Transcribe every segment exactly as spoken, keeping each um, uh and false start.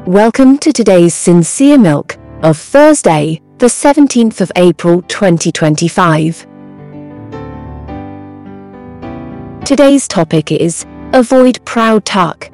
Welcome to today's Sincere Milk of Thursday, the seventeenth of April twenty twenty-five. Today's topic is Avoid Proud Talk.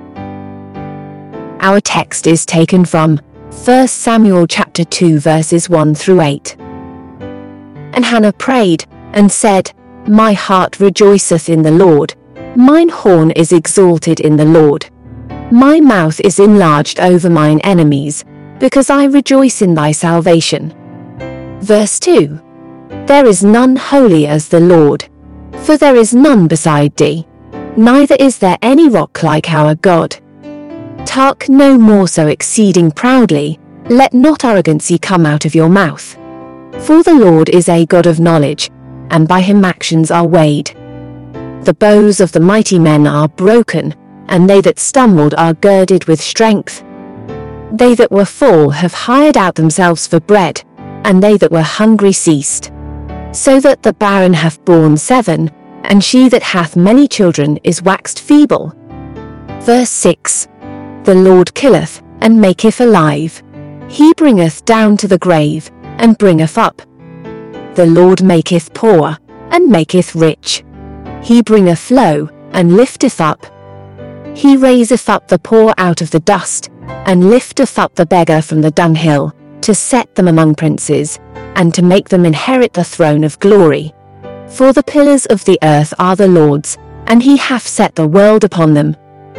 Our text is taken from First Samuel chapter two verses one through eight. And Hannah prayed and said, My heart rejoiceth in the Lord, mine horn is exalted in the Lord. My mouth is enlarged over mine enemies, because I rejoice in thy salvation. Verse two. There is none holy as the Lord, for there is none beside thee, neither is there any rock like our God. Talk no more so exceeding proudly, let not arrogancy come out of your mouth. For the Lord is a God of knowledge, and by him actions are weighed. The bows of the mighty men are broken, and they that stumbled are girded with strength. They that were full have hired out themselves for bread, and they that were hungry ceased. So that the barren hath borne seven, and she that hath many children is waxed feeble. Verse six. The Lord killeth, and maketh alive. He bringeth down to the grave, and bringeth up. The Lord maketh poor, and maketh rich. He bringeth low, and lifteth up. He raiseth up the poor out of the dust, and lifteth up the beggar from the dunghill, to set them among princes, and to make them inherit the throne of glory. For the pillars of the earth are the Lord's, and he hath set the world upon them.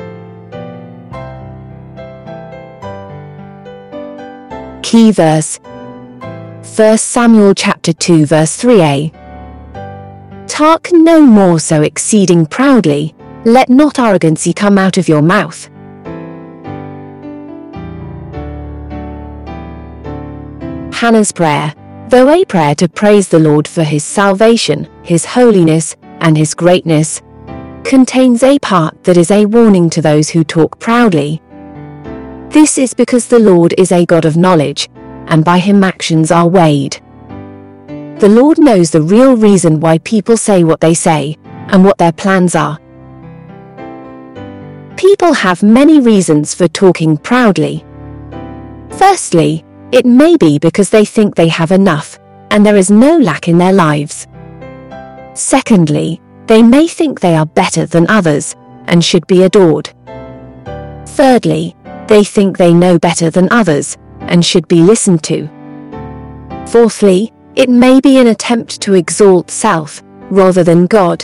Key verse. First Samuel chapter two verse three a. Talk no more so exceeding proudly, let not arrogancy come out of your mouth. Hannah's prayer, though a prayer to praise the Lord for his salvation, his holiness, and his greatness, contains a part that is a warning to those who talk proudly. This is because the Lord is a God of knowledge, and by him actions are weighed. The Lord knows the real reason why people say what they say, and what their plans are. People have many reasons for talking proudly. Firstly, it may be because they think they have enough, and there is no lack in their lives. Secondly, they may think they are better than others, and should be adored. Thirdly, they think they know better than others, and should be listened to. Fourthly, it may be an attempt to exalt self, rather than God.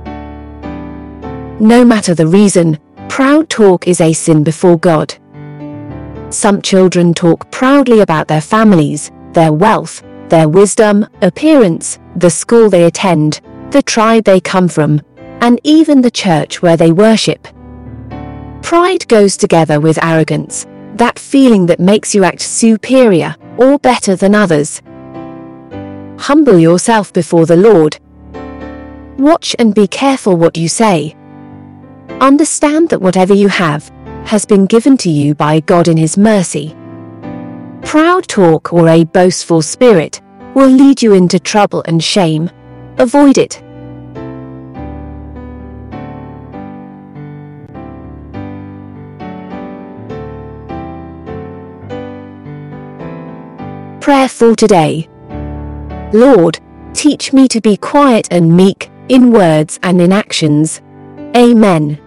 No matter the reason, proud talk is a sin before God. Some children talk proudly about their families, their wealth, their wisdom, appearance, the school they attend, the tribe they come from, and even the church where they worship. Pride goes together with arrogance, that feeling that makes you act superior or better than others. Humble yourself before the Lord. Watch and be careful what you say. Understand that whatever you have has been given to you by God in his mercy. Proud talk or a boastful spirit will lead you into trouble and shame. Avoid it. Prayer for today. Lord, teach me to be quiet and meek, in words and in actions. Amen.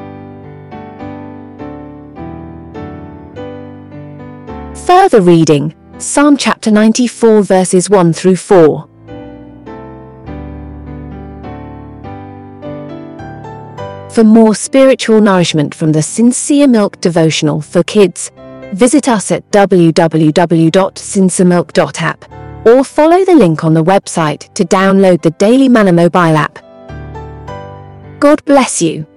Further reading, Psalm chapter ninety-four verses one through four. For more spiritual nourishment from the Sincere Milk devotional for kids, visit us at w w w dot sincere milk dot app or follow the link on the website to download the Daily Manna mobile app. God bless you.